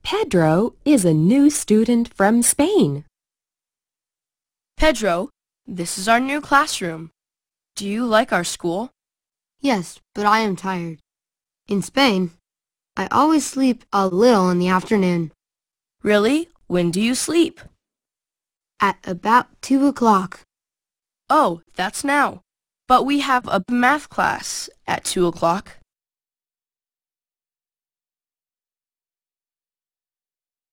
Pedro is a new student from Spain. Pedro, this is our new classroom. Do you like our school? Yes, but I am tired. In Spain, I always sleep a little in the afternoon. Really? When do you sleep? At about 2 o'clock. Oh, that's now. But we have a math class at 2 o'clock.